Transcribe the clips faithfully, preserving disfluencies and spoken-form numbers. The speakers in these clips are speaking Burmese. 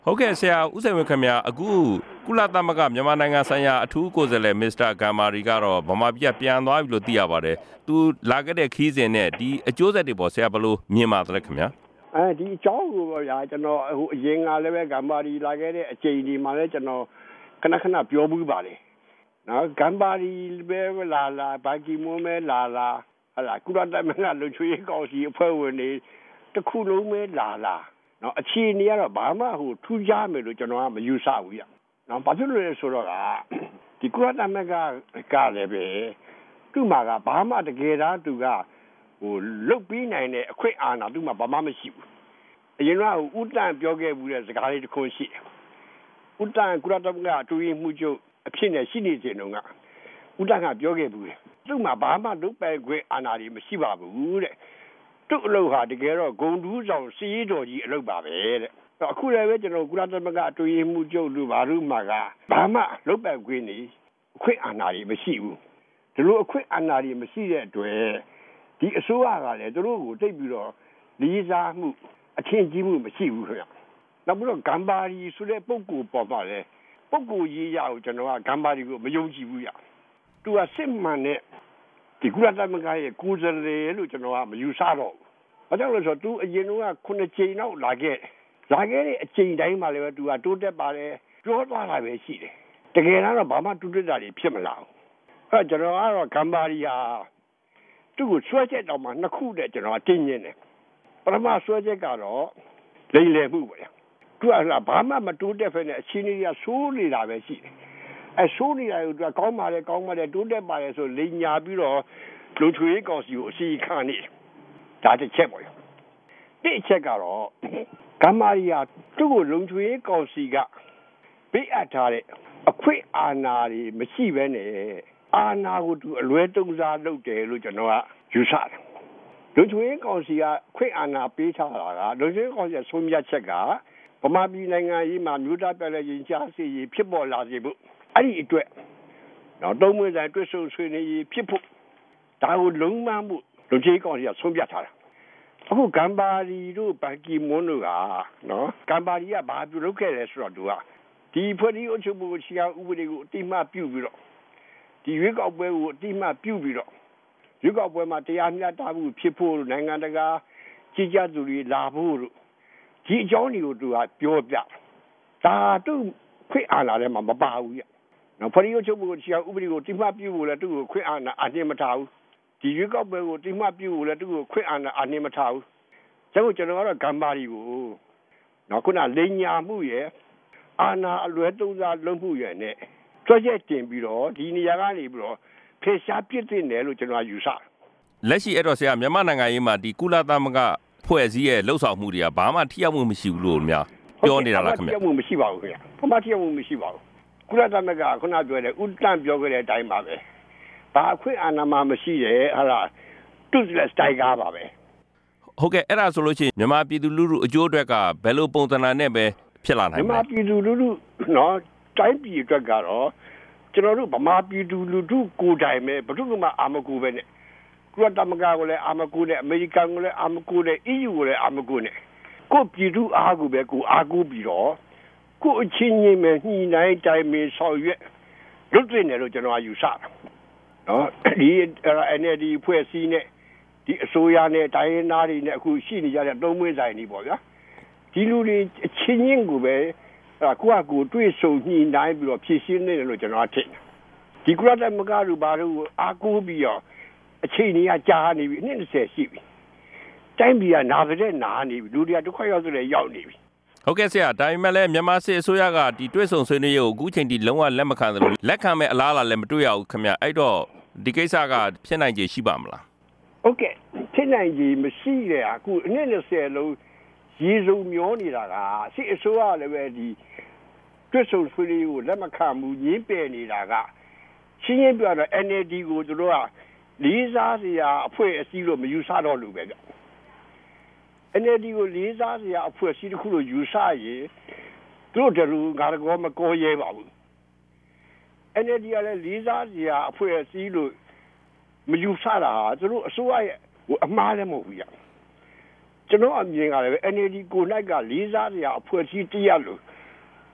ဟုတ်ကဲ့ဆရာဦးစိန်ဝင်းခင်ဗျာအခုကုလသမဂ္ဂမြန်မာနိုင်ငံဆိုင်ရာအထူးကိုယ်စားလှယ်မစ္စတာဂမ်မာရီကတော့ဗမာပြည်ပြန်သွားပြီလို့သိရပါတယ်သူလာခဲ့တဲ့ခီးစဉ်နဲ့ဒီအကျိုးဆက်တွေပေါ့ဆရာဘယ်လိုမြင်ပါသလဲခင်ဗျာအဲဒီအကြောင်းကိုဗျာကျွန်တော်ဟိုအရင်ကလည်းပဲဂမ်မာရီလာခဲ့တဲ့အချိန်ဒီမှာလည်းကျွန်တော်ခဏခဏပြောမှုပါလေနော်ဂမ်မာရီပဲလာလာဘာကီမွန်ပဲလာလာဟလာကုလသမဂ္ဂလူချွေးကောင်စီအဖွဲ့ဝင်တွေတစ်ခုလုံးပဲလာလာနော်အခြေအနေကတော့ဘာမှဟိုထူးခြားမယ်လို့ကျွန်တော်ကမယူဆဘူးရနော်ဘာဖြစ်လို့လဲဆိုတော့ကဒီကုလသမဂ္ဂကလည်းပဲသူ့မှာကဘာမှတကယ်တမ်းသူကဟိုလုတ်ပြီးနိုင်တဲ့အခွင့်အာဏာသူ့မှာဘာမှမရှိဘူးအရင်ကဟိုဥတန်ပြောခဲ့ဘူးတဲ့စကားလေးတစ်ခုရှိတယ်ဥတန်ကုလသမဂ္ဂအတူရင်မှုချုပ်အဖြစ်နဲ့ရှိနေစဉ်တုန်းကဥတန်ကပြောခဲ့ဘူးတဲ့သူ့မှာဘာမှလုတ်ပိုင်ခွင့်အာဏာတွေမရှိပါဘူးတဲ့သူ့အလုပ်ဟာတကယ်တော့ဂုံတူးဆောင်စီးရီးတော်ကြီးအလုပ်ပါပဲတဲ့အခုလည်းပဲကျွန်တော်ကုလသမဂ္ဂအတူရင်မှုချုပ်လူဘာလို့မှာကဘာမှလုတ်ပိုင်ခွင့်နေအခွင့်အာဏာတွေမရှိဘူးဒီလိုအခွင့်အာဏာတွေမရှိတဲ့အတွက်ဒီအစိုးရကလည်းသူတို့ကိုတိတ်ပြီးတော့လေးစားမှုအထင်ကြီးမှုမရှိဘူးခင်ဗျ။နောက်ပြီးတော့ဂမ်ဘာရီဆိုတဲ့ပုံကိုပေါ်ပါလေပုံကိုရေးရအောင်ကျွန်တော်ကဂမ်ဘာရီကိုမယုံကြည်ဘူးရ။သူကစစ်မှန်တဲ့ဒီကုလသမဂ္ဂရဲ့ကိုယ်စားလှယ်လို့ကျွန်တော်ကမယူဆတော့ဘူး။ဘာကြောင့်လဲဆိုတော့သူအရင်ကခုနှစ်ကြိမ်လောက်လာခဲ့လာခဲ့တဲ့အချိန်တိုင်းမှာလည်းသူကတိုးတက်ပါတယ်ပြောသွားတာပဲရှိတယ်။တကယ်တော့ဘာမှတိုးတက်တာတွေဖြစ်မလာဘူး။အဲကျွန်တော်ကတော့ဂမ်ဘာရီဟာသူ့ကိုဆွဲချက်တော့မှနှစ်ခုတည်းကျွန်တော်တင်းညင်းတယ်ပထမဆွဲချက်ကတော့လိမ်လည်မှုပေါ့ဗျာသူကဘာမှမတိုးတက်ဖ ೇನೆ အချင်းကြီးကဆိုးနေတာပဲရှိတယ်အဲဆိုးနေတာကိုသူကကောင်းပါတယ်ကောင်းပါတယ်တိုးတက်ပါတယ်ဆိုလိမ်ညာပြီးတော့လူချွေးကောင်စီကိုအစီခံနေဒါတစ်ချက်ပေါ့ဗျာတစ်ချက်ကတော့ဂမ်မာရီယာသူ့ကိုလုံချွေးကောင်စီကပေးအပ်ထားတဲ့အခွင့်အာဏာတွေမရှိဘဲနဲ့အာဏာကိုသူအလွဲသုံးစားလုပ်တယ်လို့ကျွန်တော်ကယူဆတယ်လူချွေးကောင်စီကခွင့်အာဏာပေးထားတာကလူချွေးကောင်စီဆုံးဖြတ်ချက်ကဗမာပြည်နိုင်ငံရေးမှာမြို့သားပြည်လည်းရင်ကြားစီရေးဖြစ်ပေါ်လာစေဖို့အဲ့ဒီအတွက်တော့တုံးမွေးဆိုင်တွတ်ဆုံဆွေးနွေးရေးဖြစ်ဖို့ဒါကိုလုံးမမှုလူချွေးကောင်စီကဆုံးဖြတ်ထားတာအခုဂမ်ဘာရီတို့ဘန်ကီမွန်းတို့ကနော်ဂမ်ဘာရီကဘာပြုလုပ်ခဲ့လဲဆိုတော့သူကဒီဖွဲ့စည်းအုပ်ချုပ်မှုချီအောင်ဥပဒေကိုအတိအမှတ်ပြုပြီးတော့ဒီရွေးကောက်ပွဲကိုအတိအမှတ်ပြုပြီးတော့ရွေးကောက်ပွဲမှာတရားမျှတမှုဖြစ်ဖို့နိုင်ငံတကာကြီးကြပ်သူတွေလာဖို့ဒီအကြောင်းတွေကိုသူကပြောပြဒါသူခွင့်အာဏာထဲမှာမပါဘူးရနော်ဖွဲ့စည်းအုပ်ချုပ်မှုချီအောင်ဥပဒေကိုအတိအမှတ်ပြုဖို့လည်းသူ့ကိုခွင့်အာဏာအနှင်းမထားဘူးဒီရွေးကောက်ပွဲကိုအတိအမှတ်ပြုဖို့လည်းသူ့ကိုခွင့်အာဏာအနှင်းမထားဘူးဒါကိုကျွန်တော်ကတော့ဂမ်ဘာရီကိုနော်ခုနလိန်ညာမှုရဲ့အာဏာအလွဲသုံးစားလုပ်မှုရဲ့နဲ့တွက်ချက်တင်ပြီးတော့ဒီနေရာကနေပြီးတော့ဖေရှားပြစ်တင်တယ်လို့ကျွန်တော်ယူဆတယ်လက်ရှိအဲ့တော့ဆရာမြန်မာနိုင်ငံရေးမှာဒီကုလသမဂ္ဂဖွဲ့စည်းရဲ့လှုပ်ဆောင်မှုတွေကဘာမှထိရောက်မှုမရှိဘူးလို့များပြောနေတာလားခင်ဗျာထိရောက်မှုမရှိပါဘူးခင်ဗျာဘာမှထိရောက်မှုမရှိပါဘူးကုလသမဂ္ဂခုနပြောတဲ့ဥတန့်ပြောခဲ့တဲ့အတိုင်းပါပဲဘာအခွင့်အာဏာမှမရှိရဲ့ဟာလားသူ့လက်စတိုင်ကားပါပဲဟုတ်ကဲ့အဲ့ဒါဆိုလို့ရှိရင်မြန်မာပြည်သူလူထုအကျိုးအတွက်ကဘယ်လိုပုံစံနဲ့ပဲဖြစ်လာနိုင်လဲမြန်မာပြည်သူလူထုနော်တိုင်းပြည်အတွက်ကတော့ကျွန်တော်တို့ဗမာပြည်သူလူထုကိုယ်တိုင်ပဲဘယ်သူမှအာမကူပဲနဲ့ကုလသမဂ္ဂကိုလည်းအာမကူနဲ့အမေရိကန်ကိုလည်းအာမကူနဲ့ အီးယူ ကိုလည်းအာမကူနဲ့ကိုပြည်သူအားကိုပဲကိုအားကိုပြီးတော့ကိုအချင်းချင်းပဲညှိနှိုင်းတိုင်ပင်ဆောင်ရွက်လုပ်တင်တယ်လို့ကျွန်တော်ယူဆတာနော်ဒီ အန် အယ် ဒီ ဖွဲ့စည်းနဲ့ဒီအစိုးရနဲ့တိုင်းရင်းသားတွေနဲ့အခုရှိနေကြတဲ့သုံးမွေးဆိုင်တွေပေါ့ဗျာဒီလူတွေအချင်းချင်းကိုပဲအဲ့ကိုကကိုတွေ့ဆုံညှိနှိုင်းပြီးတော့ဖြည့်ရှင်းနေတယ်လို့ကျွန်တော်ထင်တယ်ဒီကုလသမဂ္ဂတို့ဘာလို့အားကိုးပြီးတော့အချိန်ကြီးကကြာနေပြီနှစ်၂၀ရှိပြီတိုင်းပြည်ကနာတဲ့နာနေပြီလူတွေကဒုက္ခရောက်ဆိုလည်းရောက်နေပြီဟုတ်ကဲ့ဆရာဒါပေမဲ့လည်းမြန်မာစစ်အစိုးရကဒီတွေ့ဆုံဆွေးနွေးရေးကိုအခုချိန်ထိလုံးဝလက်မခံသလိုလက်ခံမဲ့အလားအလာလည်းမတွေ့ရဘူးခင်ဗျအဲ့တော့ဒီကိစ္စကဖြစ်နိုင်ခြေရှိပါမလားဟုတ်ကဲ့ဖြစ်နိုင်ခြေမရှိတဲ့အခုနှစ်၂၀လုံးရေစုံမျောနေတာကစစ်အစိုးရလည်းပဲဒီတွတ်ဆုံဆွေးနွေးကိုလက်မခံဘူးညင်းပယ်နေတာကရှင်းရင်းပြောတော့ အန် အယ် ဒီ ကိုတို့ကလေးစားစရာအဖွဲ့အစည်းလို့မယူဆတော့လို့ပဲဗျ အန် အယ် ဒီ ကိုလေးစားစရာအဖွဲ့အစည်းတစ်ခုလို့ယူဆရင်တို့တို့လူငါကောမကောရဲပါဘူး အန် အယ် ဒီ ကလည်းလေးစားစရာအဖွဲ့အစည်းလို့မယူဆတာတို့အစိုးရရဲ့အမှားလည်းမဟုတ်ဘူးဗျကျွန်တော်အမြင်ကလည်း အန် အယ် ဒီ ကိုနိုင်ကလေးစားစရာအဖွဲ့အစည်းတရလို့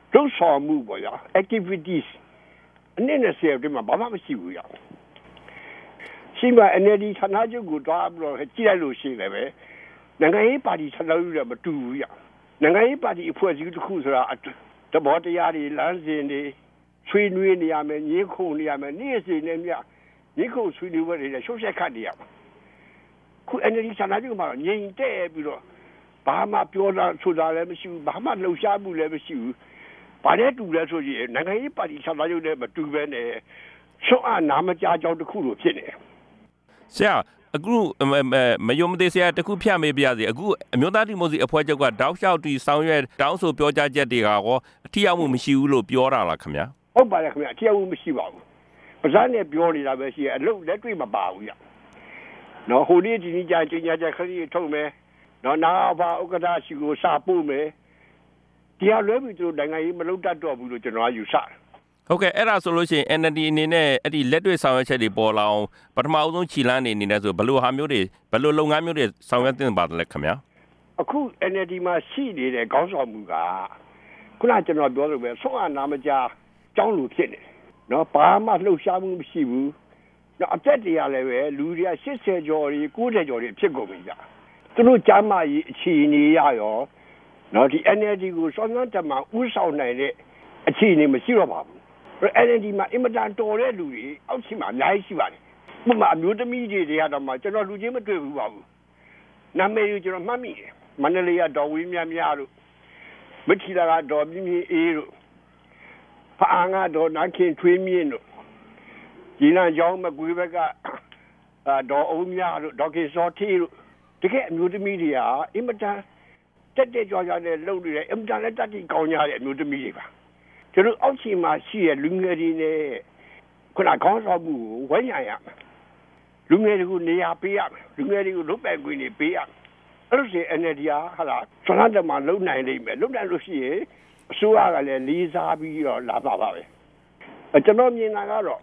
လှုပ်ဆောင်မှုပေါ့ဗျာ activities အနေနဲ့ဆယ်ဒီမှာဘာမှမရှိဘူးရရှိမှ N L D ဌာနချုပ်ကိုတွားပြီးတော့ကြည့်လိုက်လို့ရှိတယ်ပဲနိုင်ငံရေးပါတီဌာနချုပ်လည်းမတူဘူးရနိုင်ငံရေးပါတီအဖွဲ့အစည်းတစ်ခုဆိုတာသဘောတရားတွေလမ်းစဉ်တွေဆွေးနွေးနေရမယ်ညှိခုံနေရမယ်နေ့စဉ်နဲ့မြညှိခုံဆွေးနွေးပွဲတွေရှုပ်ရှက်ခတ်နေရမှာခု N L D ဌာနချုပ်မှာငြိမ်တဲ့ပြီးတော့ဘာမှပြောတာဆိုတာလည်းမရှိဘူးဘာမှလှုပ်ရှားမှုလည်းမရှိဘူးဘာနဲ့တူလဲဆိုရင်နိုင်ငံရေးပါတီဌာနချုပ်နဲ့မတူဘဲနဲ့ဆွမ်းအားနာမကြားကြောင်းတစ်ခုလိုဖြစ်နေတယ်ဆရာအခုမယုံမသိဆရာတခုဖြတ်မေးပြစီအခုအမျိုးသားဒီမိုကရေစီအဖွဲ့ချုပ်ကတောက်လျှောက်တီဆောင်ရွက်တောင်းဆိုပြောကြားချက်တွေကရောအထီးအောင်မှုမရှိဘူးလို့ပြောတာလားခင်ဗျာဟုတ်ပါတယ်ခင်ဗျာအထီးအောင်မှုမရှိပါဘူးပါးစပ်နဲ့ပြောနေတာပဲရှိရအလုပ်လက်တွေ့မပါဘူးရနော်ဟိုနေ့ဒီနေ့ကြာကျညာချက်ခရီးထုတ်မယ်နော်နာဘာဥက္ကဋ္ဌရှိကိုစာပို့မယ်တရားလွဲပြီးသူတို့နိုင်ငံရေးမလုပ်တတ်တော့ဘူးလို့ကျွန်တော်ကယူဆတယ်ဟုတ်ကဲ့အဲ့ဒါဆိုလို့ရှိရင် N L D အနေနဲ့အဲ့ဒီလက်တွေ့ဆောင်ရွက်ချက်တွေပေါ်လာအောင်ပထမအဆုံးခြိလန်းနေနေတယ်ဆိုဘယ်လိုဟာမျိုးတွေဘယ်လိုလုပ်ငန်းမျိုးတွေဆောင်ရွက်တင်ပါတယ်လဲခင်ဗျာအခု N L D မှာရှိနေတဲ့ခေါင်းဆောင်မှုကခုနကျွန်တော်ပြောလို့ပဲဆုံးအနာမကြားကြောင်းလိုဖြစ်နေတယ်နော်ဘာမှလှုပ်ရှားမှုမရှိဘူးနော်အသက်တရားလည်းပဲလူတွေက၈၀ကျော်တွေ၉၀ကျော်တွေဖြစ်ကုန်ပြီကြာသူတို့ကြားမကြီးအခြေအနေရရောနော်ဒီ N L D ကိုစောင့်စမ်းတက်မှာဥဆောင်နိုင်တဲ့အခြေအနေမရှိတော့ပါဘူးN L D မှာအင်မတန်တော်တဲ့လူတွေအောက်ရှိမှာအများကြီးရှိပါတယ်။ဥပမာအမျိုးသမီးတွေတွေကတော့မှကျွန်တော်လူချင်းမတွေ့ဘူးပါဘူး။နာမည်ကိုကျွန်တော်မှတ်မိတယ်။မန္တလေးကဒေါ်ဝင်းမြတ်မြတ်တို့မထီလာကဒေါ်မြင့်မြင့်အေးတို့ဖာငါဒေါ်နန်းခင်ထွေးမြင့်တို့ဒီလန်ကျောင်းမကွေးဘက်ကဒေါ်အုံးမြတို့ဒေါ်ကေစောထီတို့တကယ်အမျိုးသမီးတွေဟာအင်မတန်တက်တက်ကြွကြွနဲ့လှုပ်နေတယ်အင်မတန်လည်းတတ်တိကောင်းကြတဲ့အမျိုးသမီးတွေပါကျွန်တော်အောက်ခြေမှာရှိတဲ့လူငယ်တွေနဲ့ခုနခေါင်းဆောင်မှုကိုဝိုင်းရရမယ်လူငယ်တွေကိုနေရာပေးရမယ်လူငယ်တွေကိုလုပ်ပိုင်ခွင့်တွေပေးရမယ်အဲ့လိုဆို N L D ဟာဟာဆွမ်းတမလုံနိုင်လိမ့်မယ်လုံနိုင်လို့ရှိရင်အစိုးရကလည်းလေးစားပြီးတော့လာပါပါပဲကျွန်တော်မြင်တာကတော့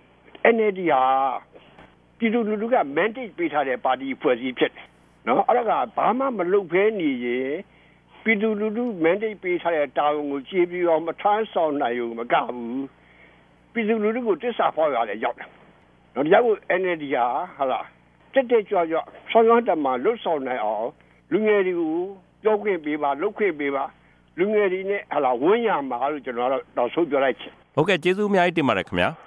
N L D ဟာပြည်သူလူထုက mandate ပေးထားတဲ့ပါတီဖွဲ့စည်းဖြစ်တယ်နော်အဲ့ဒါကဘာမှမလုပ်ဘဲနေရင်ပြည်သူလူထု mandate ပေးထားတဲ့တာဝန်ကိုကြည့်ပြီးတော့မထမ်းဆောင်နိုင်ဘူးမကဘူးပြည်သူလူထုကိုတစ္ဆာဖောက်ရတယ်ရောက်တယ်။တော့တရားကို N L D ဟာဟာလားတက်တက်ကြွကြွဆောင်းဆောင်းတမလွတ်ဆောင်နိုင်အောင်လူငယ်တွေကိုပြောခွင့်ပေးပါလုပ်ခွင့်ပေးပါလူငယ်တွေနဲ့ဟာလားဝန်းရမှာလို့ကျွန်တော်တော့တော့ဆုံးပြောလိုက်ချင်ဟုတ်ကဲ့ကျေးဇူးအများကြီးတင်ပါတယ်ခင်ဗျာ